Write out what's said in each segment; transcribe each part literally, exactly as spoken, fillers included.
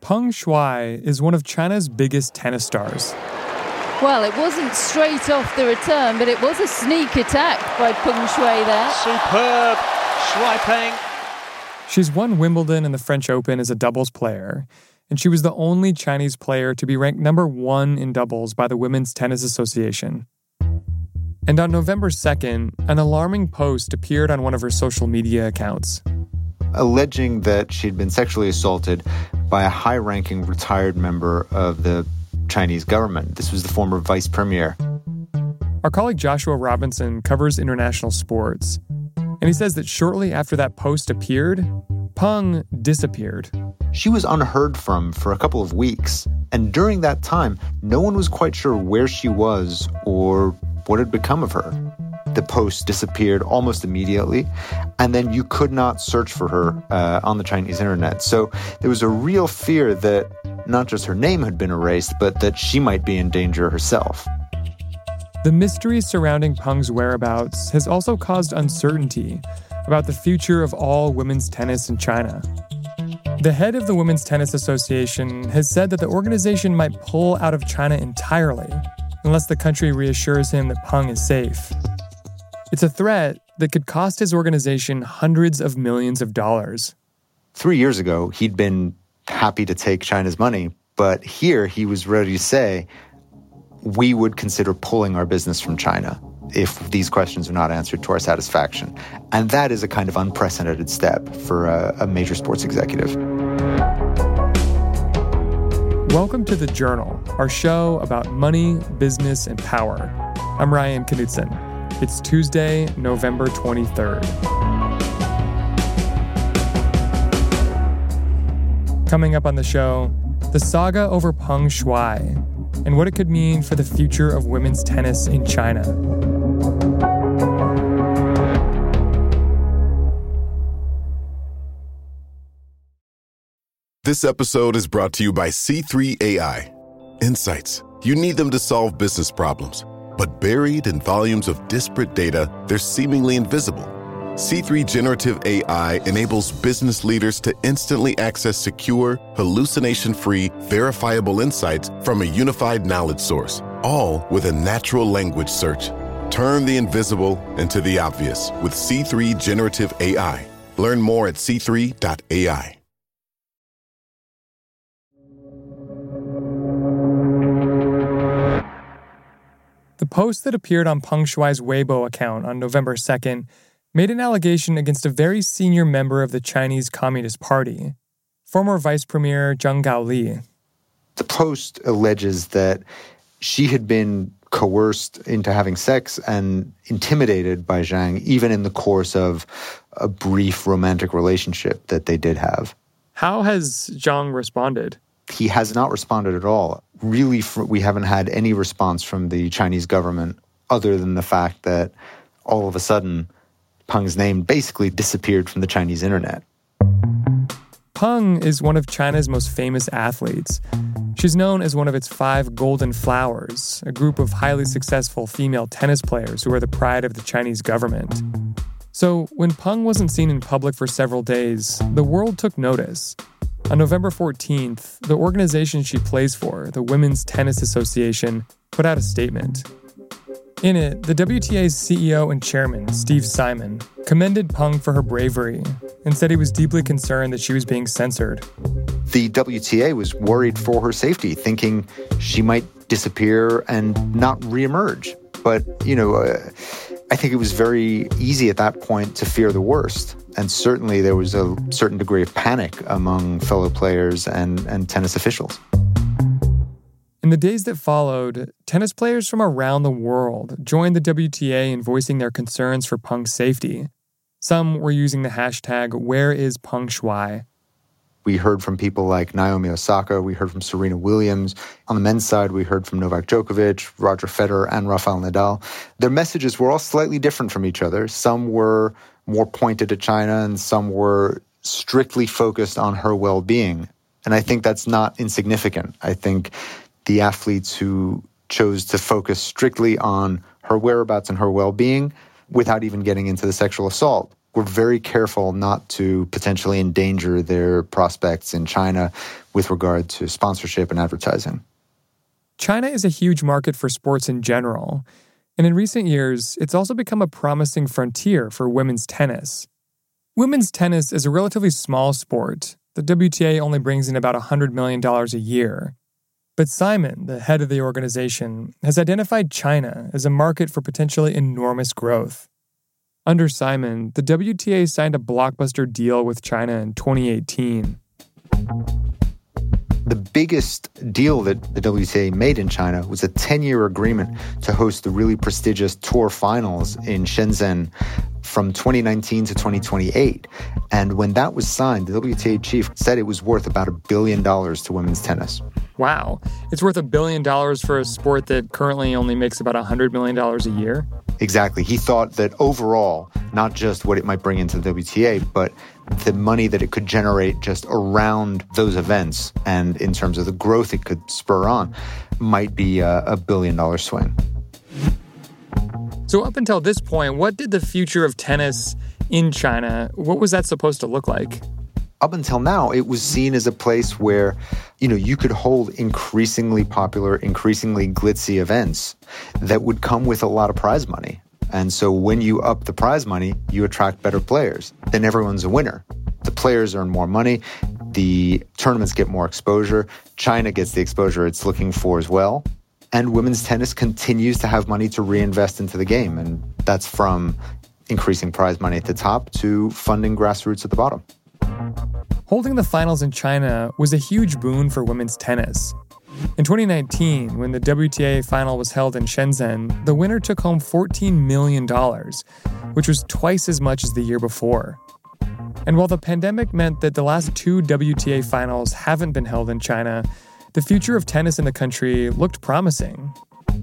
Peng Shuai is one of China's biggest tennis stars. Well, it wasn't straight off the return, but it was a sneak attack by Peng Shuai there. Superb. Shuai Peng. She's won Wimbledon and the French Open as a doubles player, and she was the only Chinese player to be ranked number one in doubles by the Women's Tennis Association. And on November second, an alarming post appeared on one of her social media accounts, alleging that she'd been sexually assaulted by a high-ranking retired member of the Chinese government. This was the former vice premier. Our colleague Joshua Robinson covers international sports, and he says that shortly after that post appeared, Peng disappeared. She was unheard from for a couple of weeks, and during that time, no one was quite sure where she was or what had become of her. The post disappeared almost immediately, and then you could not search for her uh, on the Chinese internet. So there was a real fear that not just her name had been erased, but that she might be in danger herself. The mystery surrounding Peng's whereabouts has also caused uncertainty about the future of all women's tennis in China. The head of the Women's Tennis Association has said that the organization might pull out of China entirely unless the country reassures him that Peng is safe. It's a threat that could cost his organization hundreds of millions of dollars. Three years ago, he'd been happy to take China's money, but here he was ready to say, we would consider pulling our business from China if these questions are not answered to our satisfaction. And that is a kind of unprecedented step for a, a major sports executive. Welcome to The Journal, our show about money, business, and power. I'm Ryan Knudsen. It's Tuesday, November twenty-third. Coming up on the show, the saga over Peng Shuai and what it could mean for the future of women's tennis in China. This episode is brought to you by C three A I. Insights. You need them to solve business problems. But buried in volumes of disparate data, they're seemingly invisible. C three Generative A I enables business leaders to instantly access secure, hallucination-free, verifiable insights from a unified knowledge source, all with a natural language search. Turn the invisible into the obvious with C three Generative A I. Learn more at c three dot a i. The post that appeared on Peng Shuai's Weibo account on November second made an allegation against a very senior member of the Chinese Communist Party, former Vice Premier Zheng Gaoli. The post alleges that she had been coerced into having sex and intimidated by Zhang, even in the course of a brief romantic relationship that they did have. How has Zhang responded? He has not responded at all. Really, we haven't had any response from the Chinese government other than the fact that all of a sudden, Peng's name basically disappeared from the Chinese internet. Peng is one of China's most famous athletes. She's known as one of its five golden flowers, a group of highly successful female tennis players who are the pride of the Chinese government. So when Peng wasn't seen in public for several days, the world took notice. On November fourteenth, the organization she plays for, the Women's Tennis Association, put out a statement. In it, the W T A's C E O and chairman, Steve Simon, commended Peng for her bravery and said he was deeply concerned that she was being censored. The W T A was worried for her safety, thinking she might disappear and not reemerge. But, you know, uh, I think it was very easy at that point to fear the worst. And certainly there was a certain degree of panic among fellow players and, and tennis officials. In the days that followed, tennis players from around the world joined the W T A in voicing their concerns for Peng's safety. Some were using the hashtag WhereIsPengShuai. We heard from people like Naomi Osaka. We heard from Serena Williams. On the men's side, we heard from Novak Djokovic, Roger Federer, and Rafael Nadal. Their messages were all slightly different from each other. Some were more pointed at China, and some were strictly focused on her well-being. And I think that's not insignificant. I think the athletes who chose to focus strictly on her whereabouts and her well-being without even getting into the sexual assault were very careful not to potentially endanger their prospects in China with regard to sponsorship and advertising. China is a huge market for sports in general, and in recent years, it's also become a promising frontier for women's tennis. Women's tennis is a relatively small sport. The W T A only brings in about one hundred million dollars a year. But Simon, the head of the organization, has identified China as a market for potentially enormous growth. Under Simon, the W T A signed a blockbuster deal with China in twenty eighteen. The biggest deal that the W T A made in China was a ten-year agreement to host the really prestigious Tour Finals in Shenzhen from twenty nineteen to twenty twenty-eight. And when that was signed, the W T A chief said it was worth about a billion dollars to women's tennis. Wow. It's worth a billion dollars for a sport that currently only makes about one hundred million dollars a year? Exactly. He thought that overall, not just what it might bring into the W T A, but the money that it could generate just around those events and in terms of the growth it could spur on might be a, a billion dollar swing. So up until this point, what did the future of tennis in China, what was that supposed to look like? Up until now, it was seen as a place where, you know, you could hold increasingly popular, increasingly glitzy events that would come with a lot of prize money. And so when you up the prize money, you attract better players. Then everyone's a winner. The players earn more money. The tournaments get more exposure. China gets the exposure it's looking for as well. And women's tennis continues to have money to reinvest into the game. And that's from increasing prize money at the top to funding grassroots at the bottom. Holding the finals in China was a huge boon for women's tennis. In twenty nineteen, when the W T A final was held in Shenzhen, the winner took home fourteen million dollars, which was twice as much as the year before. And while the pandemic meant that the last two W T A finals haven't been held in China, the future of tennis in the country looked promising.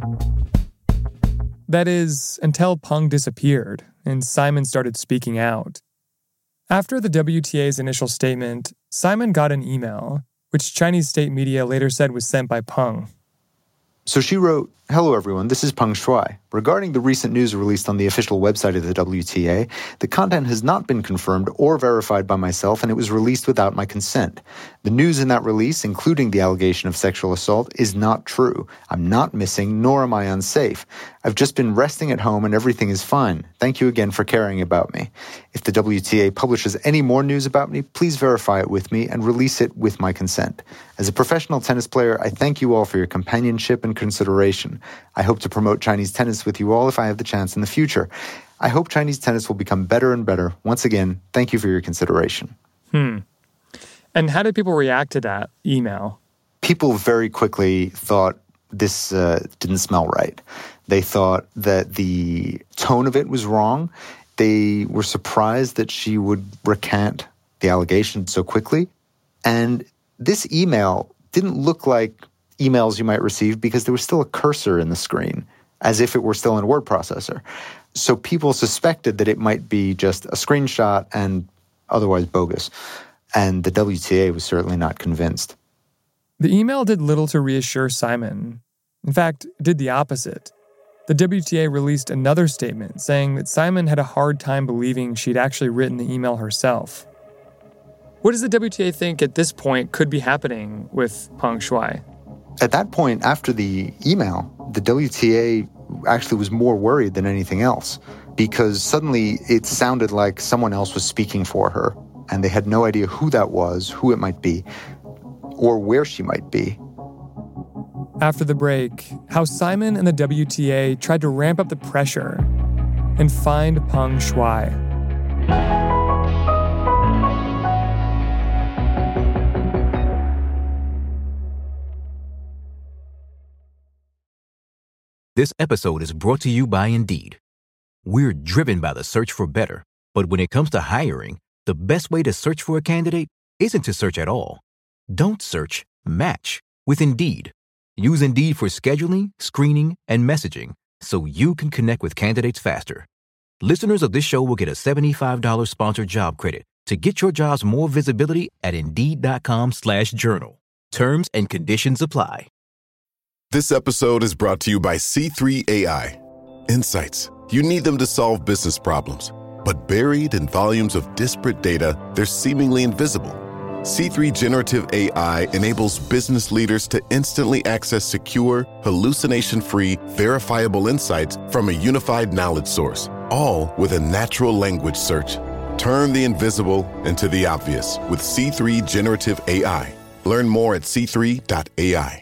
That is, until Peng disappeared and Simon started speaking out. After the W T A's initial statement, Simon got an email, which Chinese state media later said was sent by Peng. So she wrote, "Hello everyone, this is Peng Shuai. Regarding the recent news released on the official website of the W T A, the content has not been confirmed or verified by myself, and it was released without my consent. The news in that release, including the allegation of sexual assault, is not true. I'm not missing, nor am I unsafe. I've just been resting at home and everything is fine. Thank you again for caring about me. If the W T A publishes any more news about me, please verify it with me and release it with my consent. As a professional tennis player, I thank you all for your companionship and consideration. I hope to promote Chinese tennis with you all if I have the chance in the future. I hope Chinese tennis will become better and better. Once again, thank you for your consideration." Hmm. And how did people react to that email? People very quickly thought this uh, didn't smell right. They thought that the tone of it was wrong. They were surprised that she would recant the allegation so quickly. And this email didn't look like emails you might receive because there was still a cursor in the screen, as if it were still in a word processor. So people suspected that it might be just a screenshot and otherwise bogus. And the W T A was certainly not convinced. The email did little to reassure Simon. In fact, it did the opposite. The W T A released another statement saying that Simon had a hard time believing she'd actually written the email herself. What does the W T A think at this point could be happening with Peng Shuai? At that point, after the email, the W T A actually was more worried than anything else because suddenly it sounded like someone else was speaking for her, and they had no idea who that was, who it might be, or where she might be. After the break, how Simon and the W T A tried to ramp up the pressure and find Peng Shuai. This episode is brought to you by Indeed. We're driven by the search for better, but when it comes to hiring, the best way to search for a candidate isn't to search at all. Don't search, match with Indeed. Use Indeed for scheduling, screening, and messaging so you can connect with candidates faster. Listeners of this show will get a seventy-five dollars sponsored job credit to get your jobs more visibility at Indeed.com slash journal. Terms and conditions apply. This episode is brought to you by C three A I. Insights. You need them to solve business problems. But buried in volumes of disparate data, they're seemingly invisible. C three Generative A I enables business leaders to instantly access secure, hallucination-free, verifiable insights from a unified knowledge source, all with a natural language search. Turn the invisible into the obvious with C three Generative A I. Learn more at c three dot a i.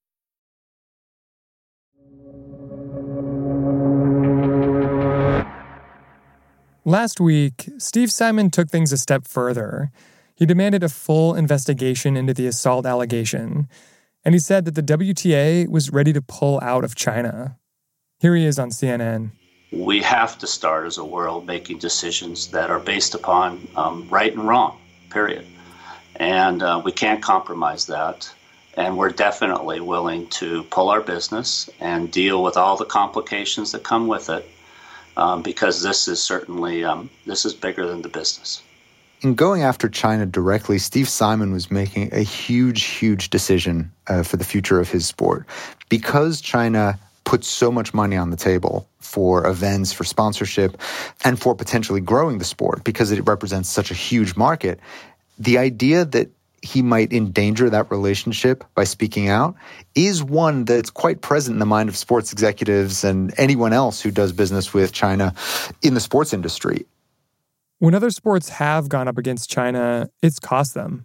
Last week, Steve Simon took things a step further. He demanded a full investigation into the assault allegation, and he said that the W T A was ready to pull out of China. Here he is on C N N. We have to start as a world making decisions that are based upon um, right and wrong, period. And uh, we can't compromise that. And we're definitely willing to pull our business and deal with all the complications that come with it, um, because this is certainly, um, this is bigger than the business. In going after China directly, Steve Simon was making a huge, huge decision uh, for the future of his sport. Because China puts so much money on the table for events, for sponsorship, and for potentially growing the sport, because it represents such a huge market, the idea that he might endanger that relationship by speaking out is one that's quite present in the mind of sports executives and anyone else who does business with China in the sports industry. When other sports have gone up against China, it's cost them.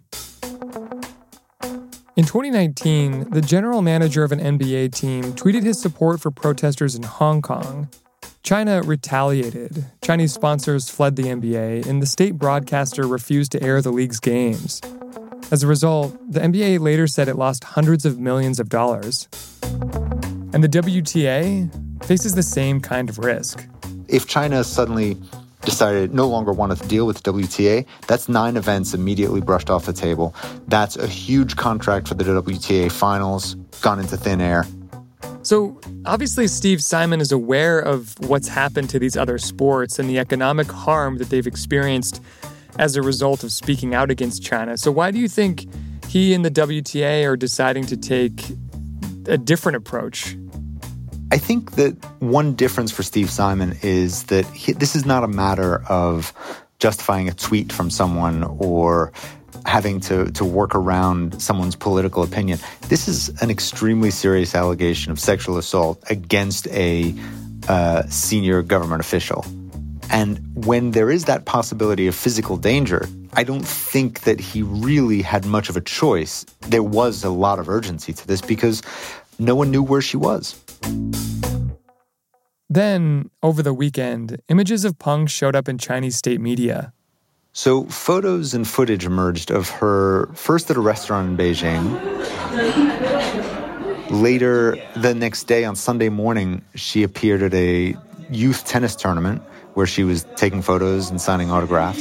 In twenty nineteen, the general manager of an N B A team tweeted his support for protesters in Hong Kong. China retaliated. Chinese sponsors fled the N B A, and the state broadcaster refused to air the league's games. As a result, the N B A later said it lost hundreds of millions of dollars. And the W T A faces the same kind of risk. If China suddenly decided no longer wanted to deal with the W T A, that's nine events immediately brushed off the table. That's a huge contract for the W T A finals, gone into thin air. So obviously Steve Simon is aware of what's happened to these other sports and the economic harm that they've experienced as a result of speaking out against China. So why do you think he and the W T A are deciding to take a different approach? I think that one difference for Steve Simon is that he, this is not a matter of justifying a tweet from someone or having to, to work around someone's political opinion. This is an extremely serious allegation of sexual assault against a uh, senior government official. And when there is that possibility of physical danger, I don't think that he really had much of a choice. There was a lot of urgency to this because no one knew where she was. Then, over the weekend, images of Peng showed up in Chinese state media. So photos and footage emerged of her first at a restaurant in Beijing. Later, the next day on Sunday morning, she appeared at a youth tennis tournament where she was taking photos and signing autographs.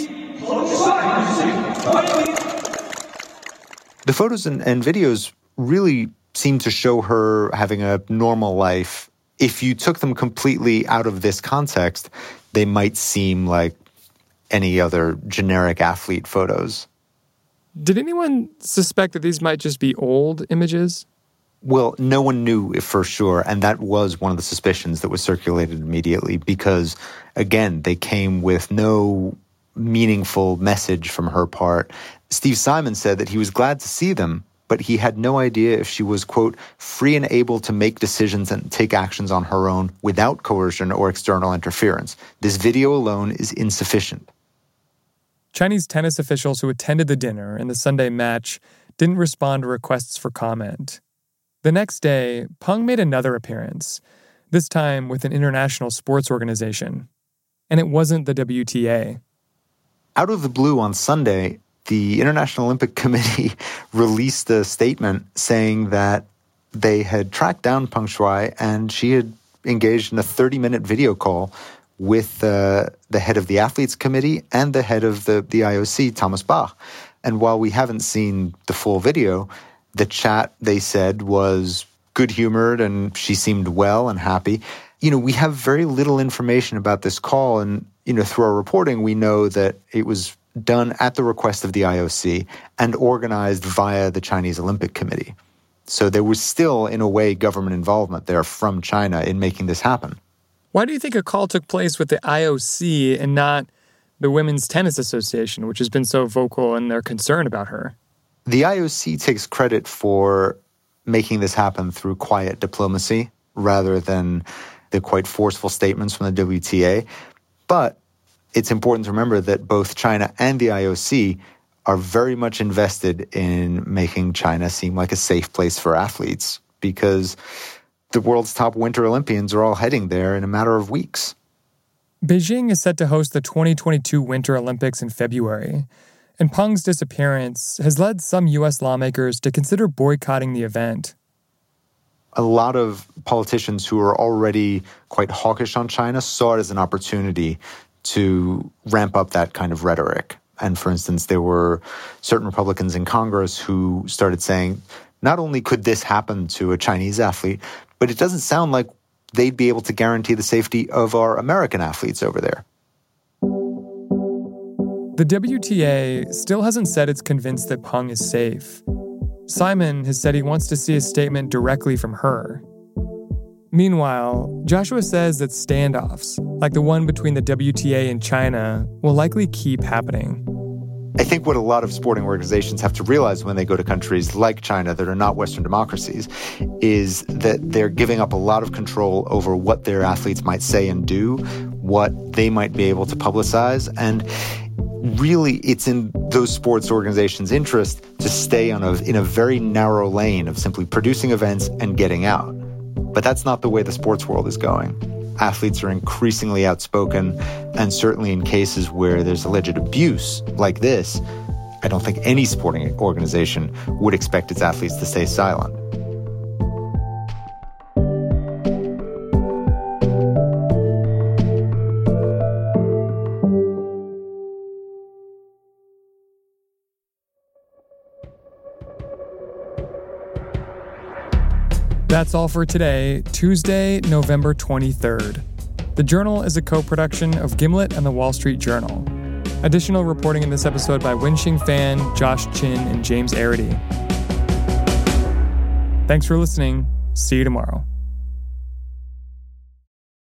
The photos and, and videos really seemed to show her having a normal life. If you took them completely out of this context, they might seem like any other generic athlete photos. Did anyone suspect that these might just be old images? Well, no one knew for sure, and that was one of the suspicions that was circulated immediately because, again, they came with no meaningful message from her part. Steve Simon said that he was glad to see them, but he had no idea if she was, quote, free and able to make decisions and take actions on her own without coercion or external interference. This video alone is insufficient. Chinese tennis officials who attended the dinner and the Sunday match didn't respond to requests for comment. The next day, Peng made another appearance, this time with an international sports organization. And it wasn't the W T A. Out of the blue on Sunday, the International Olympic Committee released a statement saying that they had tracked down Peng Shuai and she had engaged in a thirty-minute video call with uh, the head of the Athletes Committee and the head of the, the I O C, Thomas Bach. And while we haven't seen the full video, the chat, they said, was good-humored and she seemed well and happy. You know, we have very little information about this call. And, you know, through our reporting, we know that it was done at the request of the I O C and organized via the Chinese Olympic Committee. So there was still, in a way, government involvement there from China in making this happen. Why do you think a call took place with the I O C and not the Women's Tennis Association, which has been so vocal in their concern about her. The I O C takes credit for making this happen through quiet diplomacy rather than the quite forceful statements from the W T A. But it's important to remember that both China and the I O C are very much invested in making China seem like a safe place for athletes, because the world's top Winter Olympians are all heading there in a matter of weeks. Beijing is set to host the twenty twenty-two Winter Olympics in February, and Peng's disappearance has led some U S lawmakers to consider boycotting the event. A lot of politicians who are already quite hawkish on China saw it as an opportunity to ramp up that kind of rhetoric. And for instance, there were certain Republicans in Congress who started saying, not only could this happen to a Chinese athlete, but it doesn't sound like they'd be able to guarantee the safety of our American athletes over there. The W T A still hasn't said it's convinced that Peng is safe. Simon has said he wants to see a statement directly from her. Meanwhile, Joshua says that standoffs, like the one between the W T A and China, will likely keep happening. I think what a lot of sporting organizations have to realize when they go to countries like China that are not Western democracies is that they're giving up a lot of control over what their athletes might say and do, what they might be able to publicize, and really it's in those sports organizations' interest to stay on a, in a very narrow lane of simply producing events and getting out. But that's not the way the sports world is going. Athletes are increasingly outspoken, and certainly in cases where there's alleged abuse like this, I don't think any sporting organization would expect its athletes to stay silent. That's all for today, Tuesday, November twenty-third. The Journal is a co-production of Gimlet and The Wall Street Journal. Additional reporting in this episode by Wenxing Fan, Josh Chin, and James Arity. Thanks for listening. See you tomorrow.